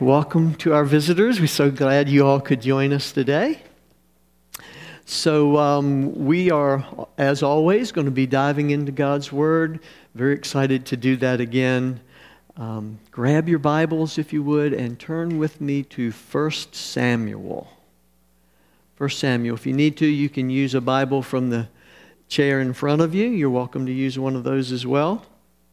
Welcome to our visitors. We're so glad you all could join us today. So we are, as always, going to be diving into God's Word. Very excited to do that again. Grab your Bibles, if you would, and turn with me to 1 Samuel. 1 Samuel. If you need to, you can use a Bible from the chair in front of you. You're welcome to use one of those as well.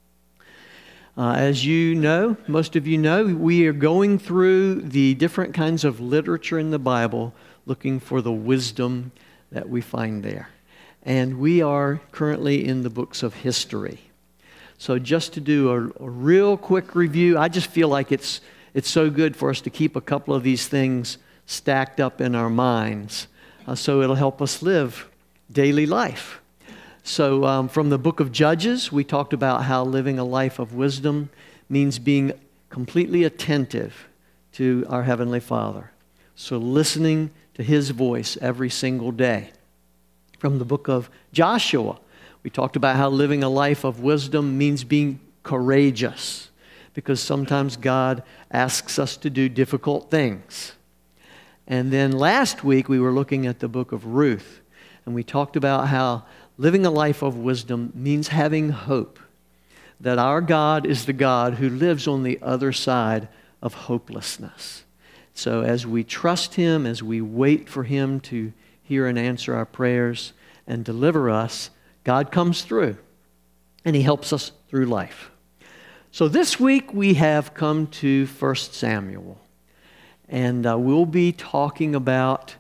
As you know, most of you know, we are going through the different kinds of literature in the Bible, looking for the wisdom that we find there. And we are currently in the books of history. So just to do a real quick review, I just feel like it's so good for us to keep a couple of these things stacked up in our minds, so it'll help us live daily life. So from the book of Judges, we talked about how living a life of wisdom means being completely attentive to our Heavenly Father. So listening to His voice every single day. From the book of Joshua, we talked about how living a life of wisdom means being courageous, because sometimes God asks us to do difficult things. And then last week, we were looking at the book of Ruth, and we talked about how living a life of wisdom means having hope that our God is the God who lives on the other side of hopelessness. So as we trust Him, as we wait for Him to hear and answer our prayers and deliver us, God comes through and He helps us through life. So this week we have come to 1 Samuel, and we'll be talking about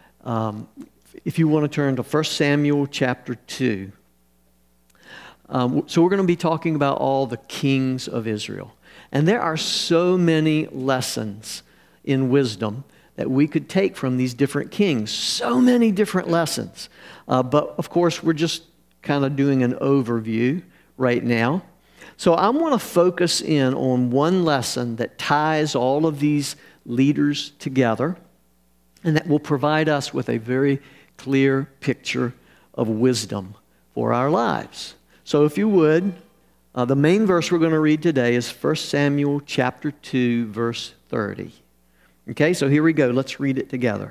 if you want to turn to 1 Samuel chapter 2. So we're going to be talking about all the kings of Israel. And there are so many lessons in wisdom that we could take from these different kings. So many different lessons. But of course, we're just kind of doing an overview right now. So I want to focus in on one lesson that ties all of these leaders together, and that will provide us with a very clear picture of wisdom for our lives. So if you would, the main verse we're going to read today is 1 Samuel chapter 2, verse 30. Okay, so here we go. Let's read it together.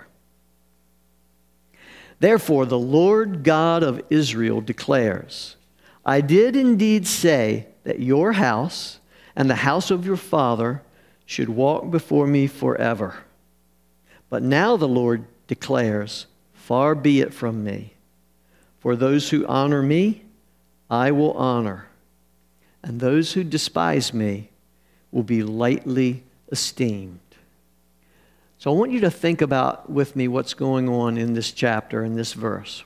Therefore, the Lord God of Israel declares, I did indeed say that your house and the house of your father should walk before me forever. But now the Lord declares, far be it from me. For those who honor me, I will honor, and those who despise me will be lightly esteemed. So I want you to think about with me what's going on in this chapter, in this verse.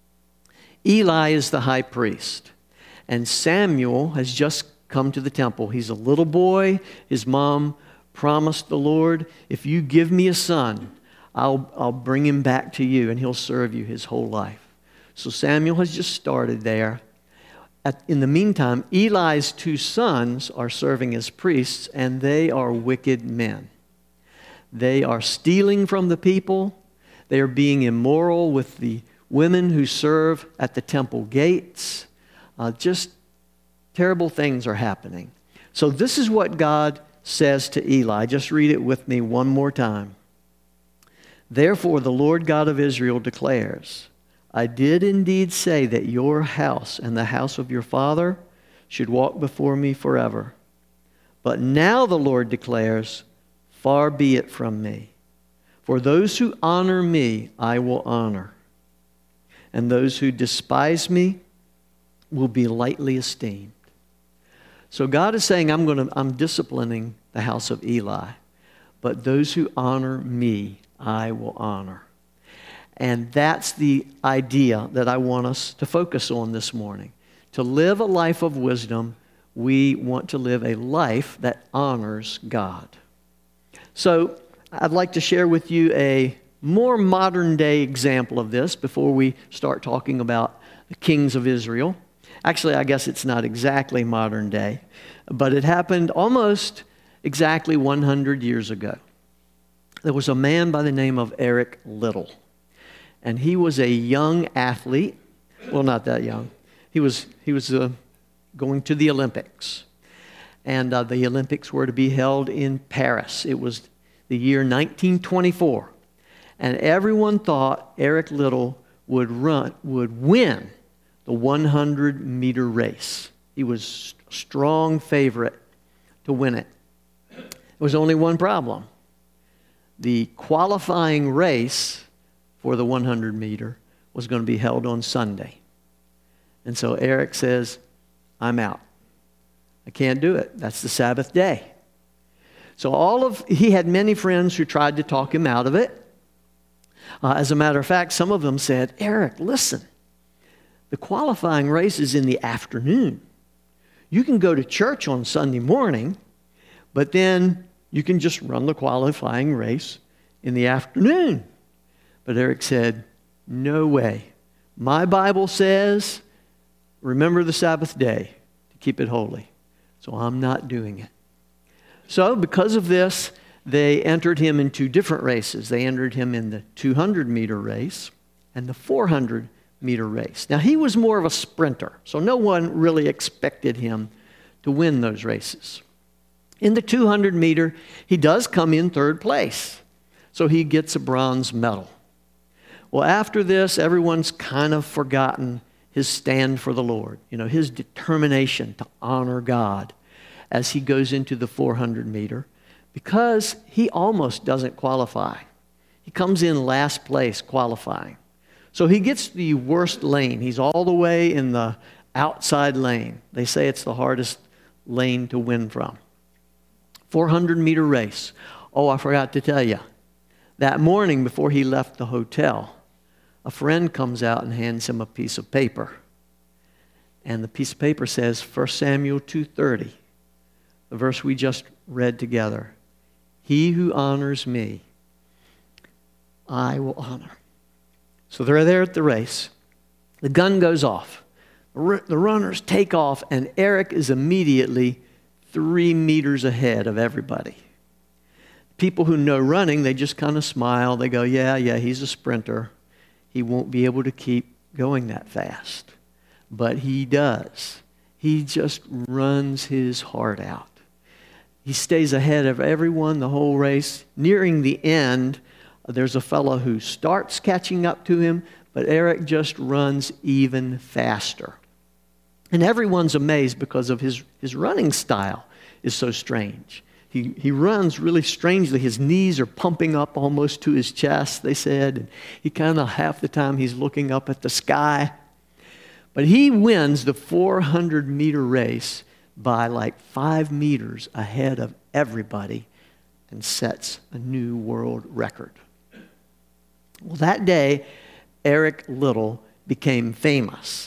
Eli is the high priest, and Samuel has just come to the temple. He's a little boy. His mom promised the Lord, if you give me a son, I'll bring him back to you, and he'll serve you his whole life. So Samuel has just started there. In the meantime, Eli's two sons are serving as priests, and they are wicked men. They are stealing from the people. They are being immoral with the women who serve at the temple gates. Just terrible things are happening. So this is what God says to Eli. Just read it with me one more time. Therefore, the Lord God of Israel declares, I did indeed say that your house and the house of your father should walk before me forever. But now the Lord declares, far be it from me. For those who honor me, I will honor. And those who despise me will be lightly esteemed. So God is saying, I'm disciplining the house of Eli. But those who honor me, I will honor. And that's the idea that I want us to focus on this morning. To live a life of wisdom, we want to live a life that honors God. So I'd like to share with you a more modern day example of this before we start talking about the kings of Israel. Actually, I guess it's not exactly modern day, but it happened almost exactly 100 years ago. There was a man by the name of Eric Liddell, and he was a young athlete. Well, not that young. He was going to the Olympics. and the Olympics were to be held in Paris. It was the year 1924, and everyone thought Eric Liddell would win the 100-meter race. He was a strong favorite to win it. There was only one problem. The qualifying race for the 100-meter was going to be held on Sunday. And so Eric says, I'm out. I can't do it. That's the Sabbath day. So he had many friends who tried to talk him out of it. As a matter of fact, some of them said, Eric, listen, the qualifying race is in the afternoon. You can go to church on Sunday morning, but then you can just run the qualifying race in the afternoon. But Eric said, no way. My Bible says, remember the Sabbath day to keep it holy. So I'm not doing it. So because of this, they entered him in two different races. They entered him in the 200-meter race and the 400-meter race. Now, he was more of a sprinter, so no one really expected him to win those races. In the 200-meter, he does come in third place, so he gets a bronze medal. Well, after this, everyone's kind of forgotten his stand for the Lord, his determination to honor God as he goes into the 400-meter, because he almost doesn't qualify. He comes in last place qualifying. So he gets the worst lane. He's all the way in the outside lane. They say it's the hardest lane to win from. 400-meter race. Oh, I forgot to tell you. That morning before he left the hotel, a friend comes out and hands him a piece of paper. And the piece of paper says 1 Samuel 2:30, the verse we just read together. He who honors me, I will honor. So they're there at the race. The gun goes off. The runners take off, and Eric is immediately 3 meters ahead of everybody. People who know running, they just kind of smile. They go, yeah, he's a sprinter. He won't be able to keep going that fast. But he does. He just runs his heart out. He stays ahead of everyone the whole race. Nearing the end, there's a fellow who starts catching up to him, but Eric just runs even faster. And everyone's amazed because of his running style is so strange. He runs really strangely. His knees are pumping up almost to his chest, they said. And he kind of, half the time, he's looking up at the sky. But he wins the 400-meter race by like 5 meters ahead of everybody and sets a new world record. Well, that day, Eric Liddell became famous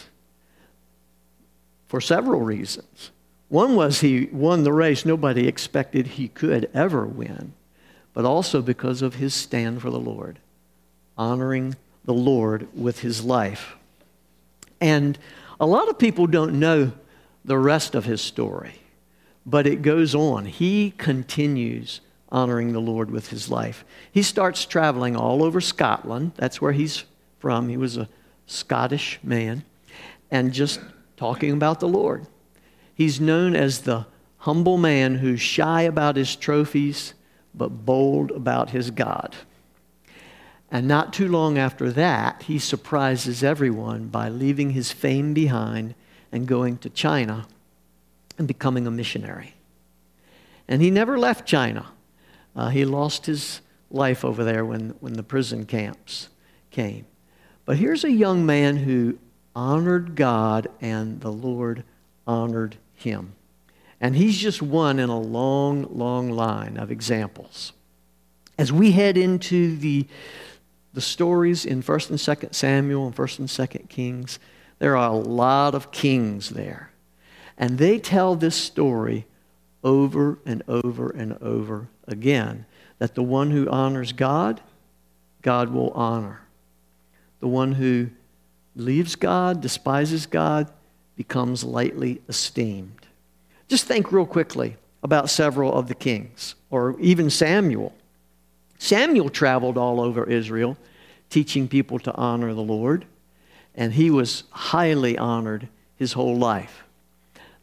for several reasons. One was he won the race nobody expected he could ever win, but also because of his stand for the Lord, honoring the Lord with his life. And a lot of people don't know the rest of his story, but it goes on. He continues honoring the Lord with his life. He starts traveling all over Scotland. That's where he's from. He was a Scottish man, and just talking about the Lord. He's known as the humble man who's shy about his trophies, but bold about his God. And not too long after that, he surprises everyone by leaving his fame behind and going to China and becoming a missionary. And he never left China. He lost his life over there when the prison camps came. But here's a young man who honored God, and the Lord honored him. And he's just one in a long, long line of examples. As we head into the stories in 1st and 2nd Samuel and 1st and 2nd Kings, there are a lot of kings there. And they tell this story over and over and over again, that the one who honors God, God will honor. The one who leaves God, despises God, becomes lightly esteemed. Just think real quickly about several of the kings, or even Samuel. Samuel traveled all over Israel, teaching people to honor the Lord, and he was highly honored his whole life.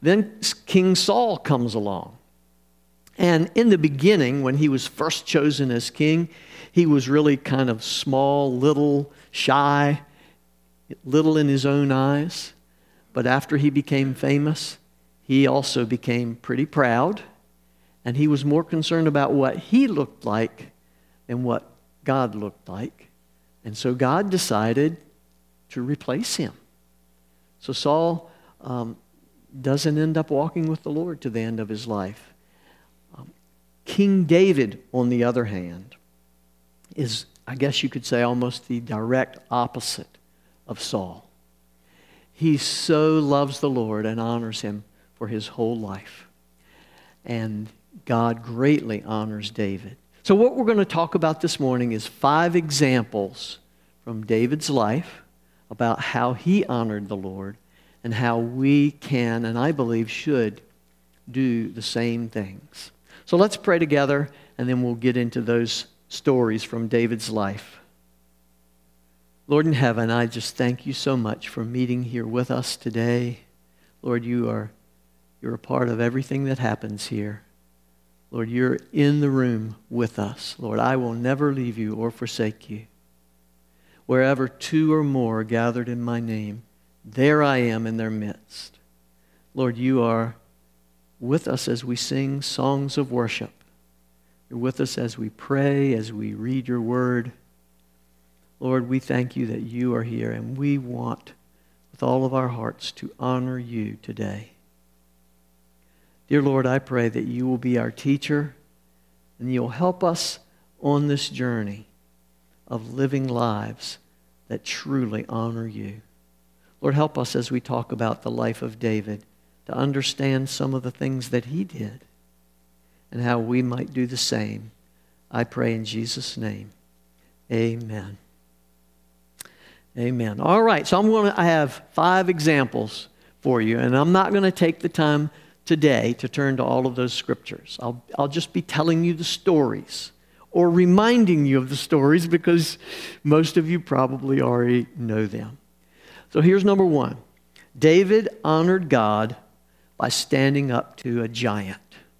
Then King Saul comes along. And in the beginning, when he was first chosen as king, he was really kind of small, little, shy, little in his own eyes. But after he became famous, he also became pretty proud. And he was more concerned about what he looked like than what God looked like. And so God decided to replace him. So Saul doesn't end up walking with the Lord to the end of his life. King David, on the other hand, is, I guess you could say, almost the direct opposite of Saul. He so loves the Lord and honors him for his whole life. And God greatly honors David. So what we're going to talk about this morning is 5 examples from David's life about how he honored the Lord and how we can, and I believe should, do the same things. So let's pray together, and then we'll get into those stories from David's life. Lord in heaven, I just thank you so much for meeting here with us today. Lord, you're a part of everything that happens here. Lord, you're in the room with us. Lord, I will never leave you or forsake you. Wherever 2 or more are gathered in my name, there I am in their midst. Lord, you are with us as we sing songs of worship. You're with us as we pray, as we read your word. Lord, we thank you that you are here, and we want, with all of our hearts, to honor you today. Dear Lord, I pray that you will be our teacher, and you'll help us on this journey of living lives that truly honor you. Lord, help us as we talk about the life of David to understand some of the things that he did and how we might do the same. I pray in Jesus' name. Amen. Amen. All right, so I have 5 examples for you, and I'm not going to take the time today to turn to all of those scriptures. I'll just be telling you the stories or reminding you of the stories because most of you probably already know them. So here's number 1. David honored God by standing up to a giant.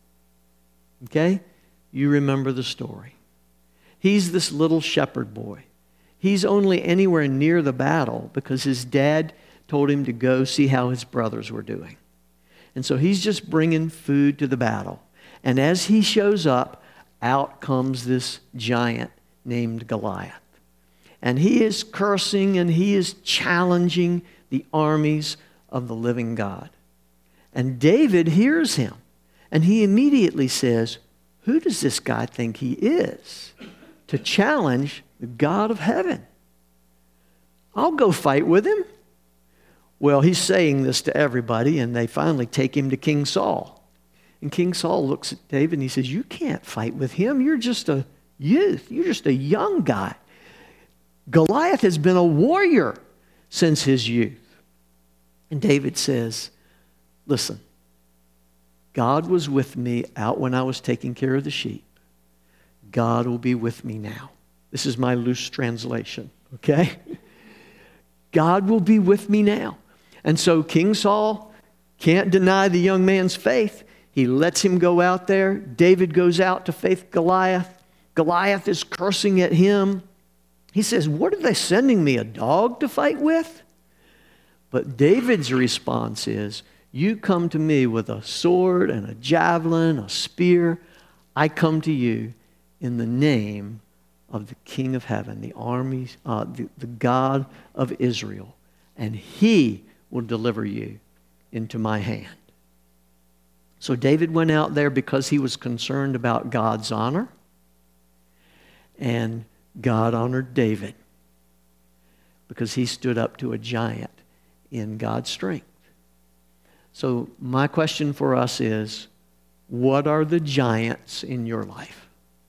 Okay? You remember the story. He's this little shepherd boy. He's only anywhere near the battle because his dad told him to go see how his brothers were doing. And so he's just bringing food to the battle. And as he shows up, out comes this giant named Goliath. And he is cursing and he is challenging the armies of the living God. And David hears him. And he immediately says, who does this guy think he is to challenge the God of heaven? I'll go fight with him. Well, he's saying this to everybody, and they finally take him to King Saul. And King Saul looks at David and he says, you can't fight with him. You're just a youth. You're just a young guy. Goliath has been a warrior since his youth. And David says, listen, God was with me out when I was taking care of the sheep. God will be with me now. This is my loose translation, okay? God will be with me now. And so King Saul can't deny the young man's faith. He lets him go out there. David goes out to face Goliath. Goliath is cursing at him. He says, what are they sending me, a dog to fight with? But David's response is, you come to me with a sword and a javelin, a spear. I come to you in the name of the King of heaven, the armies, the God of Israel, and he will deliver you into my hand. So David went out there because he was concerned about God's honor, and God honored David because he stood up to a giant in God's strength. So my question for us is, what are the giants in your life?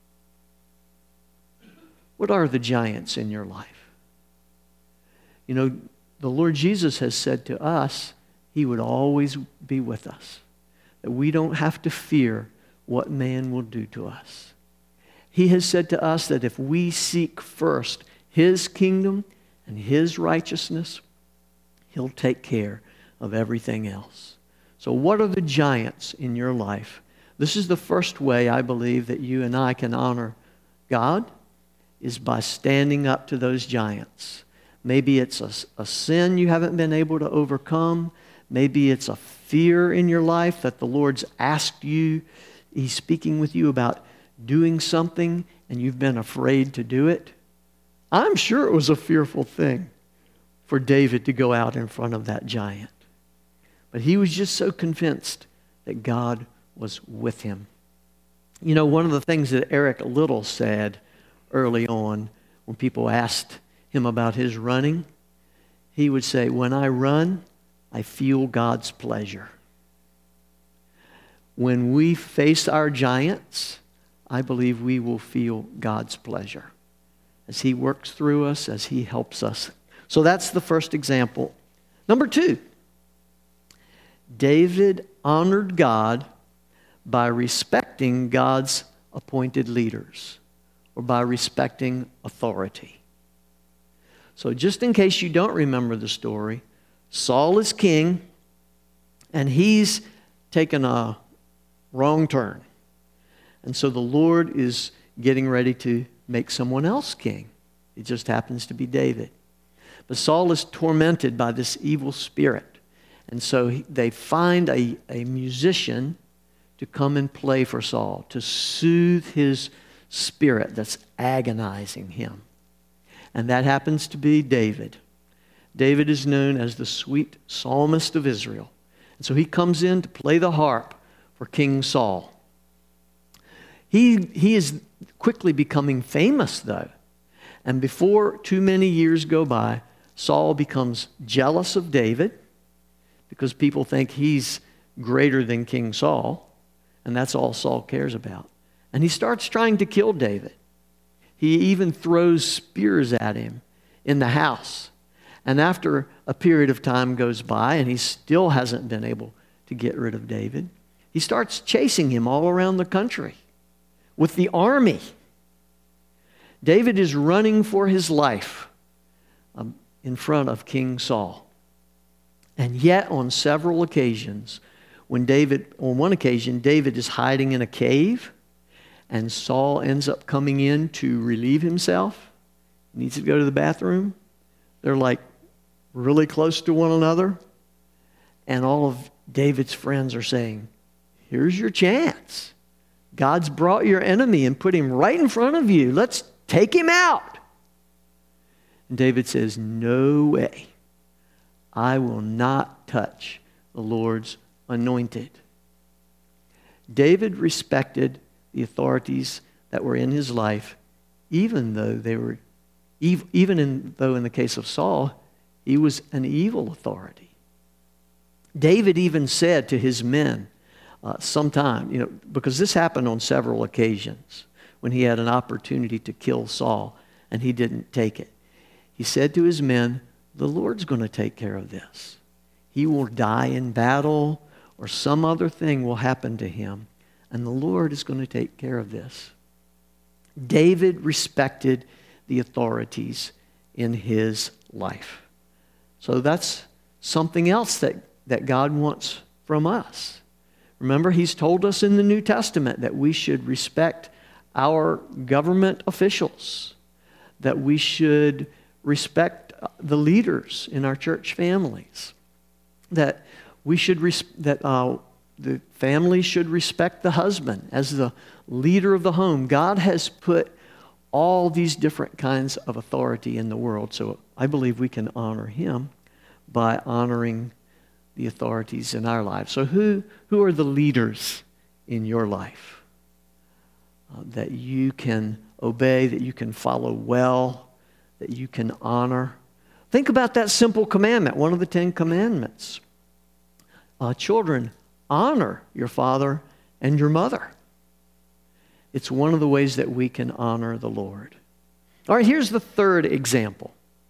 What are the giants in your life? You know, the Lord Jesus has said to us, he would always be with us. That we don't have to fear what man will do to us. He has said to us that if we seek first his kingdom and his righteousness, he'll take care of everything else. So what are the giants in your life? This is the first way I believe that you and I can honor God, is by standing up to those giants. Maybe it's a sin you haven't been able to overcome. Maybe it's a fear in your life that the Lord's asked you. He's speaking with you about doing something and you've been afraid to do it. I'm sure it was a fearful thing for David to go out in front of that giant. But he was just so convinced that God was with him. You know, one of the things that Eric Liddell said early on when people asked him about his running, he would say, "When I run, I feel God's pleasure." When we face our giants, I believe we will feel God's pleasure as He works through us, as He helps us. So that's the first example. Number 2, David honored God by respecting God's appointed leaders, or by respecting authority. So just in case you don't remember the story, Saul is king, and he's taken a wrong turn. And so the Lord is getting ready to make someone else king. It just happens to be David. But Saul is tormented by this evil spirit. And so they find a musician to come and play for Saul, to soothe his spirit that's agonizing him. And that happens to be David. David is known as the sweet psalmist of Israel. And so he comes in to play the harp for King Saul. He is quickly becoming famous, though. And before too many years go by, Saul becomes jealous of David because people think he's greater than King Saul, and that's all Saul cares about. And he starts trying to kill David. He even throws spears at him in the house. And after a period of time goes by and he still hasn't been able to get rid of David, he starts chasing him all around the country with the army. David is running for his life in front of King Saul. And yet on several occasions, on one occasion, David is hiding in a cave, and Saul ends up coming in to relieve himself. He needs to go to the bathroom. They're like really close to one another. And all of David's friends are saying, "Here's your chance. God's brought your enemy and put him right in front of you. Let's take him out." And David says, "No way. I will not touch the Lord's anointed." David respected the authorities that were in his life, even though in the case of Saul, he was an evil authority. David even said to his men sometime, because this happened on several occasions when he had an opportunity to kill Saul and he didn't take it. He said to his men, "The Lord's going to take care of this. He will die in battle or some other thing will happen to him, and the Lord is going to take care of this." David respected the authorities in his life. So that's something else that God wants from us. Remember, He's told us in the New Testament that we should respect our government officials, that we should respect the leaders in our church families, that the family should respect the husband as the leader of the home. God has put all these different kinds of authority in the world, so I believe we can honor Him by honoring the authorities in our lives. So who are the leaders in your life that you can obey, that you can follow well, that you can honor? Think about that simple commandment, one of the 10 commandments. Children, honor your father and your mother. It's one of the ways that we can honor the Lord. All right, here's the third example.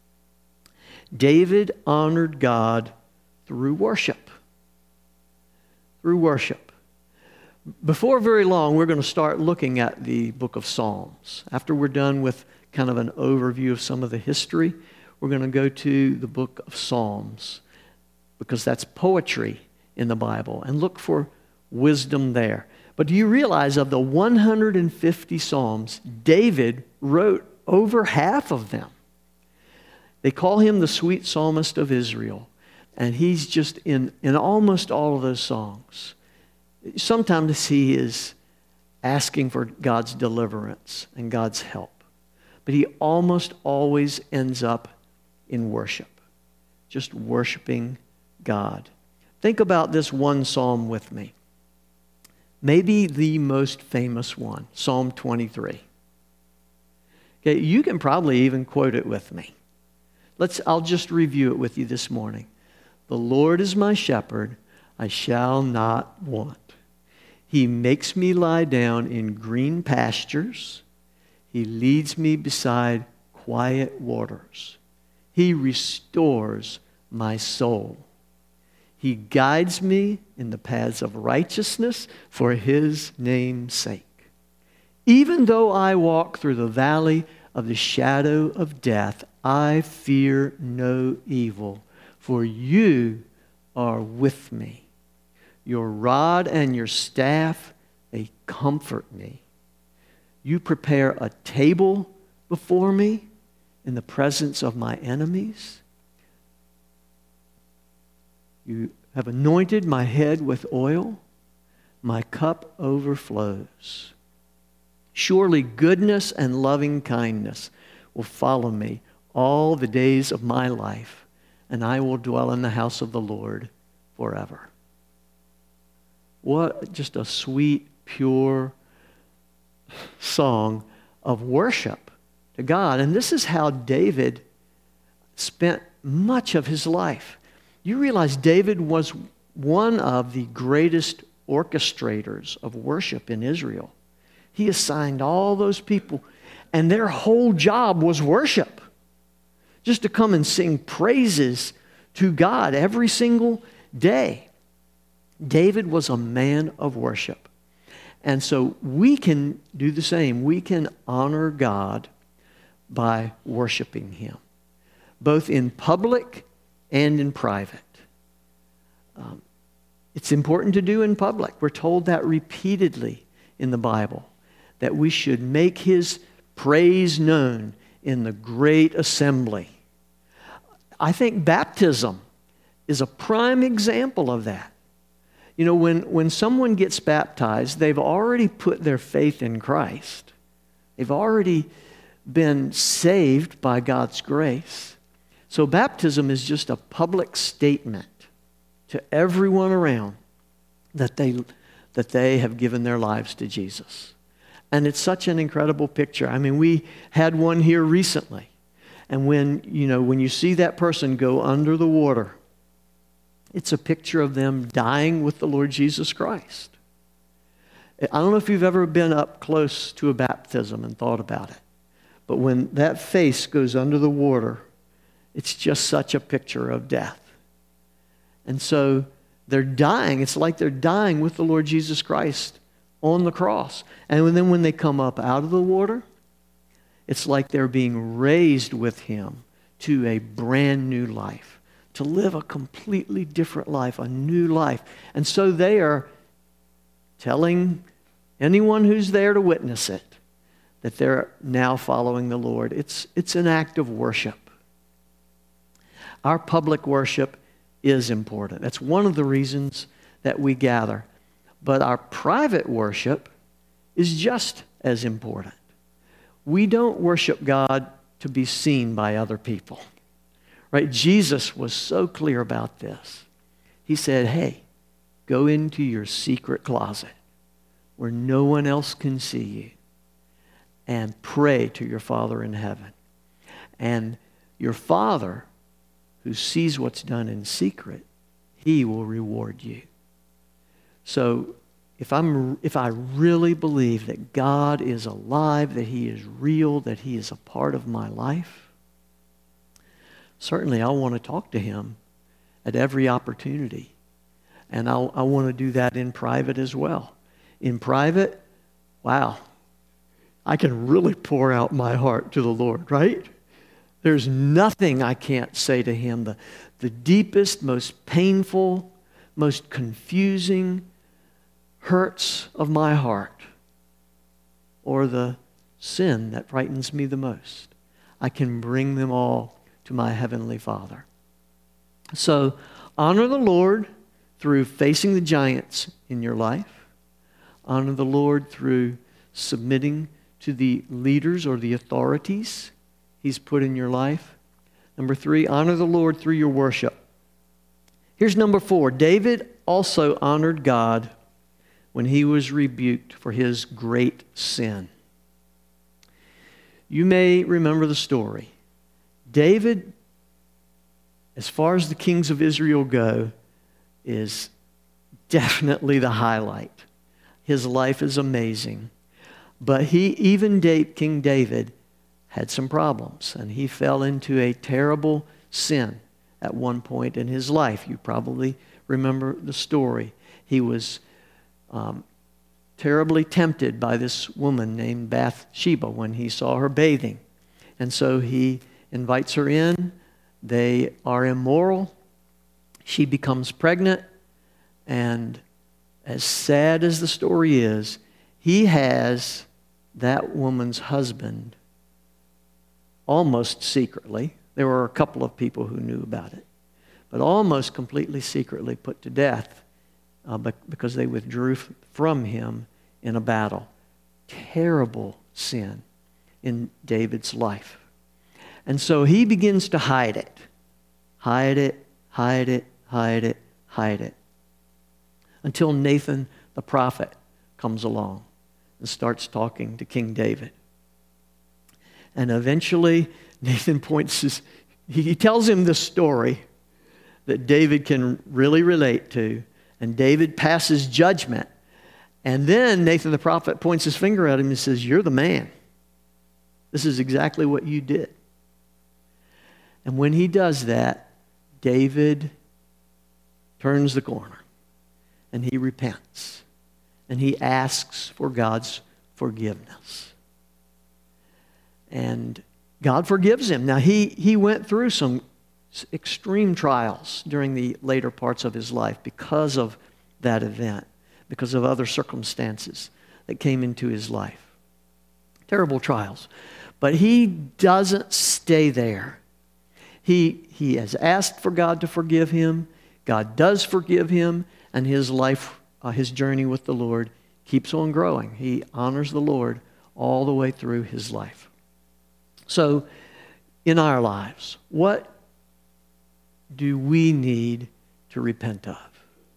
David honored God through worship. Through worship. Before very long, we're going to start looking at the book of Psalms. After we're done with kind of an overview of some of the history, we're going to go to the book of Psalms, because that's poetry in the Bible and look for wisdom there. But do you realize of the 150 Psalms, David wrote over half of them? They call him the sweet psalmist of Israel. And he's just in almost all of those songs. Sometimes he is asking for God's deliverance and God's help. But he almost always ends up in worship. Just worshiping God. Think about this one psalm with me. Maybe the most famous one, Psalm 23. Okay, you can probably even quote it with me. I'll just review it with you this morning. The Lord is my shepherd, I shall not want. He makes me lie down in green pastures. He leads me beside quiet waters. He restores my soul. He guides me in the paths of righteousness for His name's sake. Even though I walk through the valley of the shadow of death, I fear no evil, for You are with me. Your rod and Your staff, they comfort me. You prepare a table before me in the presence of my enemies. You have anointed my head with oil. My cup overflows. Surely goodness and loving kindness will follow me all the days of my life, and I will dwell in the house of the Lord forever. What just a sweet, pure song of worship to God. And this is how David spent much of his life. You realize David was one of the greatest orchestrators of worship in Israel. He assigned all those people, and their whole job was worship. Just to come and sing praises to God every single day. David was a man of worship. And so we can do the same. We can honor God by worshiping Him, both in public and in private. It's important to do in public. We're told that repeatedly in the Bible, that we should make His praise known in the great assembly. I think baptism is a prime example of that. You know, when someone gets baptized, they've already put their faith in Christ. They've already been saved by God's grace. So baptism is just a public statement to everyone around that they have given their lives to Jesus. And it's such an incredible picture. I mean, we had one here recently. And when you see that person go under the water, it's a picture of them dying with the Lord Jesus Christ. I don't know if you've ever been up close to a baptism and thought about it. But when that face goes under the water, it's just such a picture of death. And so they're dying. It's like they're dying with the Lord Jesus Christ on the cross. And then when they come up out of the water, it's like they're being raised with Him to a brand new life, to live a completely different life, a new life. And so they are telling anyone who's there to witness it that they're now following the Lord. It's an act of worship. Our public worship is important. That's one of the reasons that we gather. But our private worship is just as important. We don't worship God to be seen by other people. Right? Jesus was so clear about this. He said, hey, go into your secret closet where no one else can see you and pray to your Father in heaven. And your Father, who sees what's done in secret, He will reward you. So if I really believe that God is alive, that He is real, that He is a part of my life, certainly I want to talk to Him at every opportunity. And I want to do that in private as well. In private, wow, I can really pour out my heart to the Lord, right? There's nothing I can't say to Him. The deepest, most painful most confusing hurts of my heart, or the sin that frightens me the most, I can bring them all to my Heavenly Father. So, honor the Lord through facing the giants in your life. Honor the Lord through submitting to the leaders or the authorities He's put in your life. Number 3, honor the Lord through your worship. Here's number 4. David also honored God when he was rebuked for his great sin. You may remember the story. David, as far as the kings of Israel go, is definitely the highlight. His life is amazing. But King David had some problems, and he fell into a terrible sin at one point in his life. You probably remember the story. He was terribly tempted by this woman named Bathsheba when he saw her bathing. And so he invites her in. They are immoral. She becomes pregnant. And as sad as the story is, he has that woman's husband almost secretly. There were a couple of people who knew about it, but almost completely secretly put to death because they withdrew from him in a battle. Terrible sin in David's life. And so he begins to hide it. Hide it, hide it, hide it, hide it. Until Nathan the prophet comes along and starts talking to King David. And eventually Nathan he tells him this story that David can really relate to. And David passes judgment. And then Nathan the prophet points his finger at him and says, "You're the man. This is exactly what you did." And when he does that, David turns the corner and he repents and he asks for God's forgiveness. And God forgives him. Now, he went through some extreme trials during the later parts of his life because of that event, because of other circumstances that came into his life. Terrible trials. But he doesn't stay there. He has asked for God to forgive him. God does forgive him, and his life, his journey with the Lord keeps on growing. He honors the Lord all the way through his life. So, in our lives, what do we need to repent of?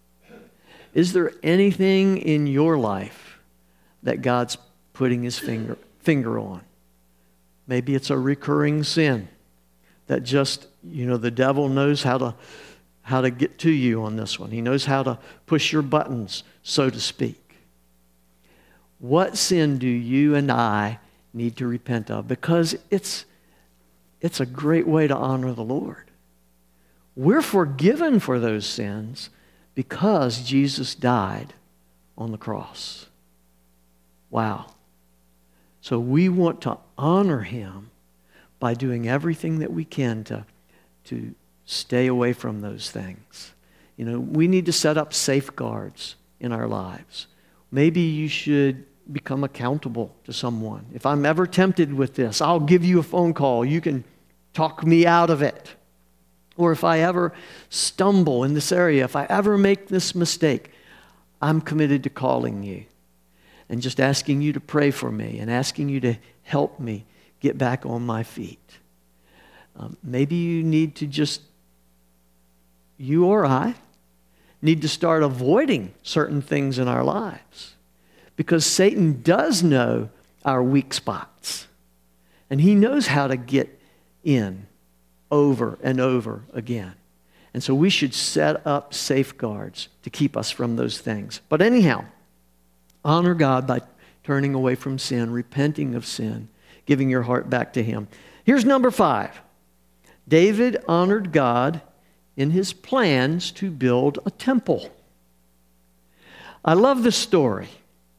Is there anything in your life that God's putting his finger on? Maybe it's a recurring sin that just, the devil knows how to get to you on this one. He knows how to push your buttons, so to speak. What sin do you and I need to repent of? Because it's a great way to honor the Lord. We're forgiven for those sins because Jesus died on the cross. Wow. So we want to honor him by doing everything that we can to stay away from those things. We need to set up safeguards in our lives. Maybe you should become accountable to someone. If I'm ever tempted with this, I'll give you a phone call. You can talk me out of it. Or if I ever stumble in this area, if I ever make this mistake, I'm committed to calling you and just asking you to pray for me and asking you to help me get back on my feet. Maybe you need to you or I need to start avoiding certain things in our lives, because Satan does know our weak spots, and he knows how to get in over and over again. And so we should set up safeguards to keep us from those things. But anyhow, honor God by turning away from sin, repenting of sin, giving your heart back to him. Here's number 5. David honored God in his plans to build a temple. I love this story.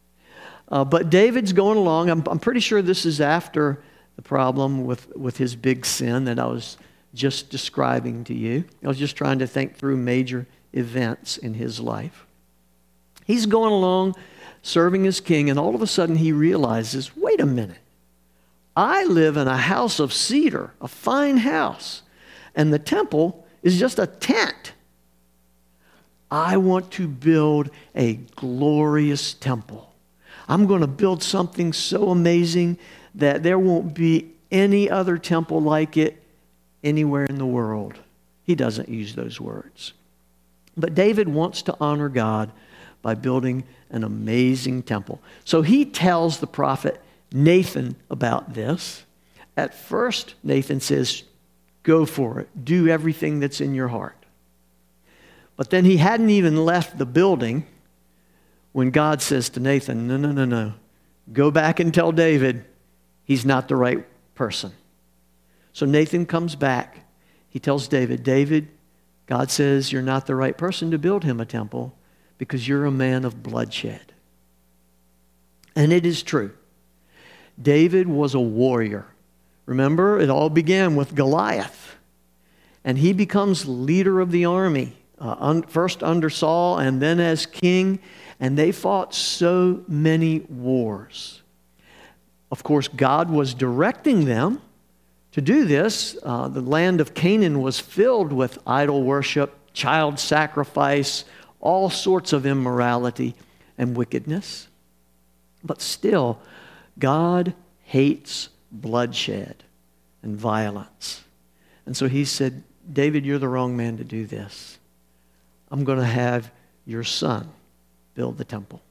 But David's going along. I'm pretty sure this is after the problem with his big sin that I was just describing to you. I was just trying to think through major events in his life. He's going along serving as king, and all of a sudden he realizes, wait a minute, I live in a house of cedar, a fine house, and the temple is just a tent. I want to build a glorious temple. I'm going to build something so amazing that there won't be any other temple like it anywhere in the world. He doesn't use those words. But David wants to honor God by building an amazing temple. So he tells the prophet Nathan about this. At first, Nathan says, go for it. Do everything that's in your heart. But then he hadn't even left the building when God says to Nathan, no. Go back and tell David he's not the right person. So Nathan comes back. He tells David, God says you're not the right person to build him a temple because you're a man of bloodshed. And it is true. David was a warrior. Remember, it all began with Goliath. And he becomes leader of the army, first under Saul and then as king. And they fought so many wars. Of course, God was directing them to do this. The land of Canaan was filled with idol worship, child sacrifice, all sorts of immorality and wickedness. But still, God hates bloodshed and violence. And so he said, David, you're the wrong man to do this. I'm going to have your son build the temple.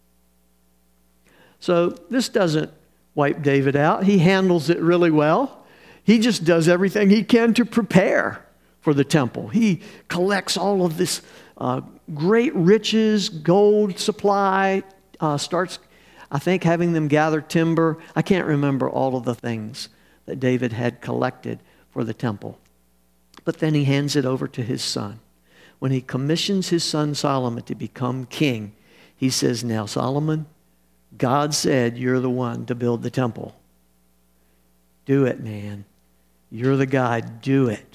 So this doesn't wipe David out. He handles it really well. He just does everything he can to prepare for the temple. He collects all of this great riches, gold supply, starts, I think, having them gather timber. I can't remember all of the things that David had collected for the temple. But then he hands it over to his son. When he commissions his son Solomon to become king, he says, now Solomon, God said you're the one to build the temple. Do it, man. You're the guy. Do it.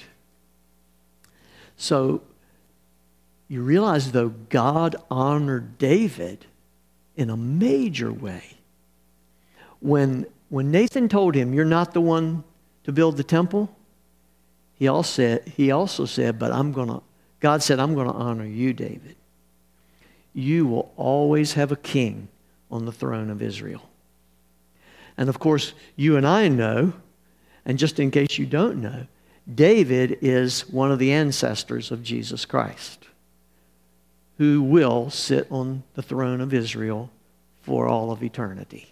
So you realize, though, God honored David in a major way. When Nathan told him, you're not the one to build the temple, he also said, but God said, I'm going to honor you, David. You will always have a king on the throne of Israel. And of course, you and I know, and just in case you don't know, David is one of the ancestors of Jesus Christ, who will sit on the throne of Israel for all of eternity.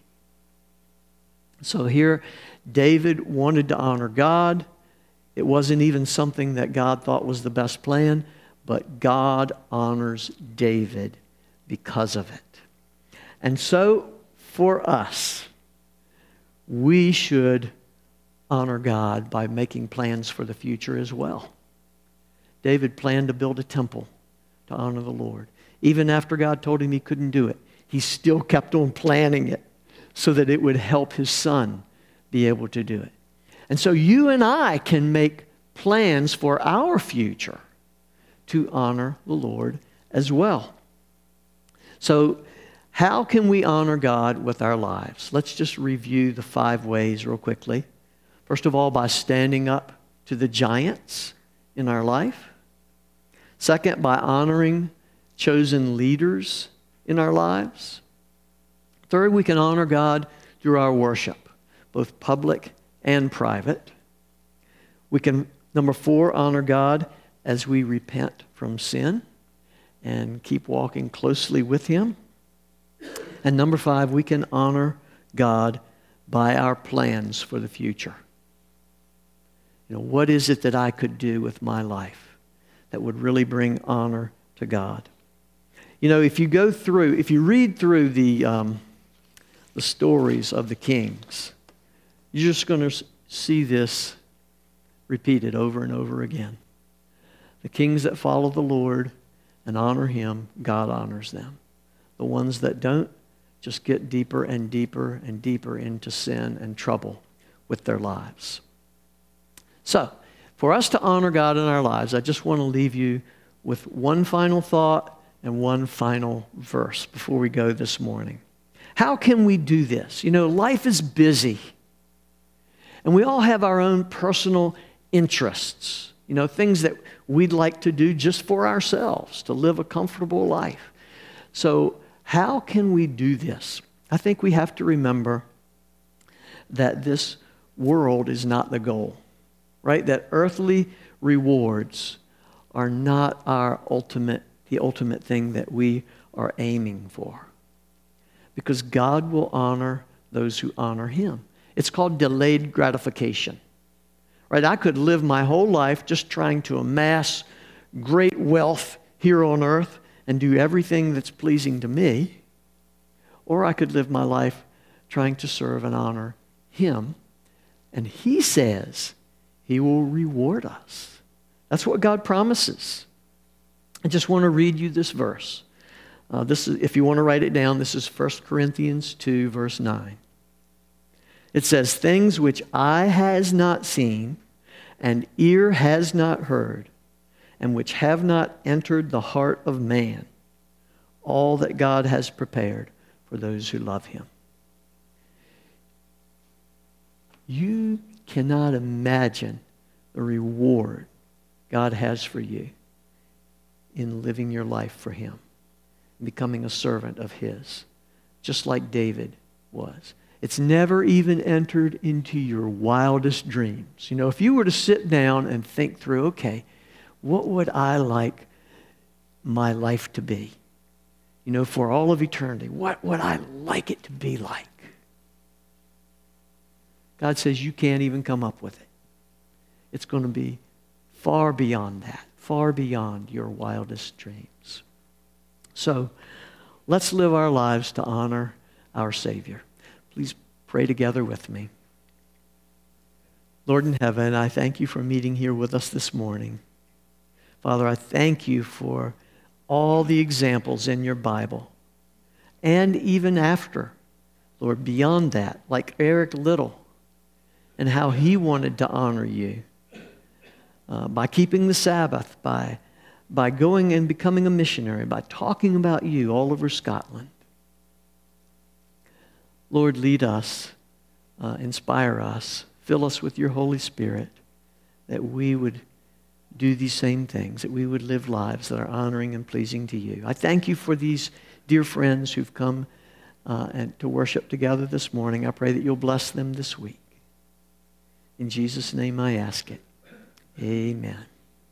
So here, David wanted to honor God. It wasn't even something that God thought was the best plan, but God honors David because of it. And so, for us, we should honor God by making plans for the future as well. David planned to build a temple to honor the Lord. Even after God told him he couldn't do it, he still kept on planning it so that it would help his son be able to do it. And so you and I can make plans for our future to honor the Lord as well. So how can we honor God with our lives? Let's just review the 5 ways real quickly. First of all, by standing up to the giants in our life. Second, by honoring chosen leaders in our lives. Third, we can honor God through our worship, both public and private. We can, number 4, honor God as we repent from sin and keep walking closely with Him. And number 5, we can honor God by our plans for the future. You know, what is it that I could do with my life that would really bring honor to God? You know, if you read through the stories of the kings, you're just going to see this repeated over and over again. The kings that follow the Lord and honor Him, God honors them. The ones that don't just get deeper and deeper and deeper into sin and trouble with their lives. So, for us to honor God in our lives, I just want to leave you with one final thought and one final verse before we go this morning. How can we do this? You know, life is busy. And we all have our own personal interests. You know, things that we'd like to do just for ourselves, to live a comfortable life. So how can we do this? I think we have to remember that this world is not the goal, right? That earthly rewards are not the ultimate thing that we are aiming for. Because God will honor those who honor Him. It's called delayed gratification. Right? I could live my whole life just trying to amass great wealth here on earth and do everything that's pleasing to me. Or I could live my life trying to serve and honor Him. And He says He will reward us. That's what God promises. I just want to read you this verse. This is, if you want to write it down, this is 1 Corinthians 2, verse 9. It says, "Things which eye has not seen and ear has not heard, and which have not entered the heart of man, all that God has prepared for those who love Him." You cannot imagine the reward God has for you in living your life for Him, becoming a servant of His, just like David was. It's never even entered into your wildest dreams. You know, if you were to sit down and think through, okay, what would I like my life to be? You know, for all of eternity, what would I like it to be like? God says you can't even come up with it. It's going to be far beyond that, far beyond your wildest dreams. So, let's live our lives to honor our Savior. Please pray together with me. Lord in heaven, I thank You for meeting here with us this morning. Father, I thank You for all the examples in Your Bible. And even after, Lord, beyond that, like Eric Little, and how he wanted to honor You by keeping the Sabbath, by going and becoming a missionary, by talking about You all over Scotland. Lord, lead us, inspire us, fill us with Your Holy Spirit, that we would do these same things, that we would live lives that are honoring and pleasing to You. I thank You for these dear friends who've come and to worship together this morning. I pray that You'll bless them this week. In Jesus' name I ask it. Amen.